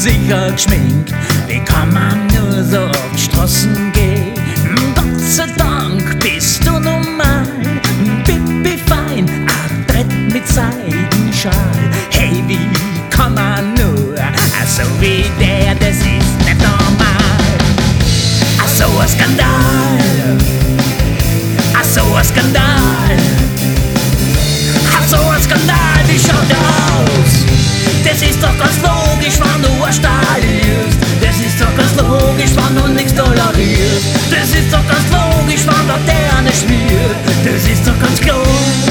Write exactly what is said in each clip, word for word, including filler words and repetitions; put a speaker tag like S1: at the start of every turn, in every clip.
S1: sicher geschminkt. Wie kann man nur so auf die Straßen gehen? Gott sei Dank bist du normal. Pippi fein, adrett mit Seidenschal. Hey, wie kann man nur so wie der, das ist nicht normal. Ach so ein Skandal, ach so ein Skandal, ach so ein Skandal, wie schaut der aus? Das ist doch ganz logisch, wenn du ein Stahl ist. Das ist doch ganz logisch, wenn du nichts tolerierst. Das ist doch ganz logisch, wenn der der nicht schmiert. Das ist doch ganz klar.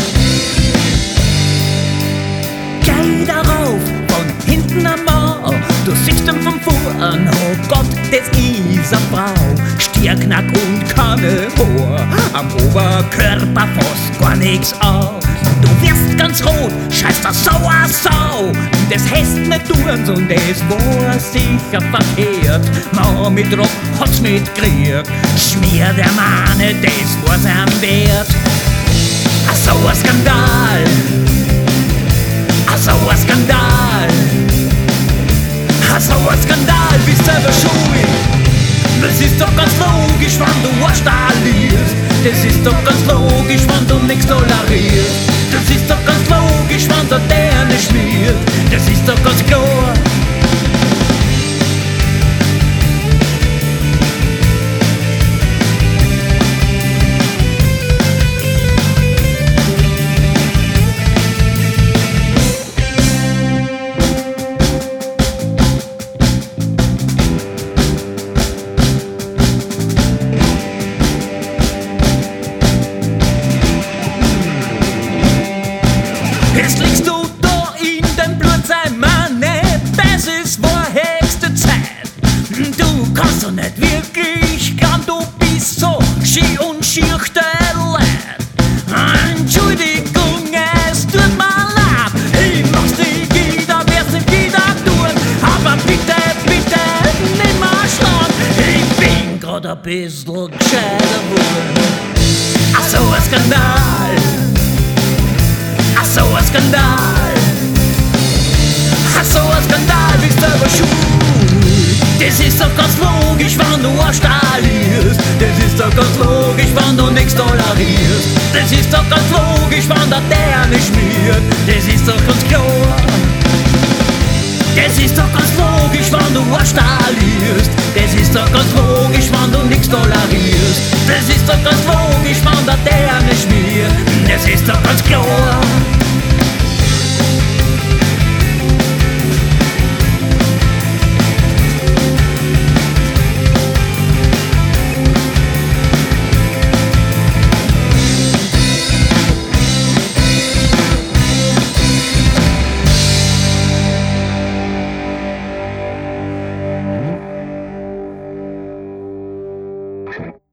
S1: Geh darauf, von hinten am Mauer. Du siehst ihn vom Vorn, oh Gott, das ist eine Frau. Stierknack und keine Haar, am Oberkörper fast gar nichts auf. Du wirst ganz rot, scheiß das sauer Sau. Das heißt nicht tun, und das war sicher verkehrt. Man mit Rock hat's nicht gekriegt. Schmier der Mane, das war's am Wert. Ach so ein Skandal, ach so ein Skandal, ach so ein Skandal, bist selber schuld. Das ist doch ganz logisch, wenn du ein Stahl liest. Das ist doch ganz logisch, wenn du nichts tolerierst. Das ist doch ganz logisch, wenn der der nicht schmiert. Das ist doch ganz klar. Jetzt liegst du da in dem Blut, sei Manne, das ist wohl höchste Zeit. Du kannst doch nicht wirklich glauben, du bist so schier und schier der Leid. Entschuldigung, es tut mir leid, ich mach's nicht wieder, werd's nicht wieder tun. Aber bitte, bitte, nimm mal Schlag, ich bin grad ein bisschen gescheiter worden. Ach so ein Skandal, ach so ein Skandal, ach so ein Skandal, bist selber schuld. Das ist doch ganz logisch, wenn du ein Stahl ist. Das ist doch ganz logisch, wenn du nichts tolerierst. Das ist doch ganz logisch, wenn der der nicht schmiert. Das ist doch ganz klar. Das ist doch ganz logisch, wenn du ein Stahl ist. Das ist doch ganz logisch, wenn du nichts tolerierst. Das ist doch ganz logisch, wenn der der nicht schmiert. Das ist doch ganz klar.
S2: Okay.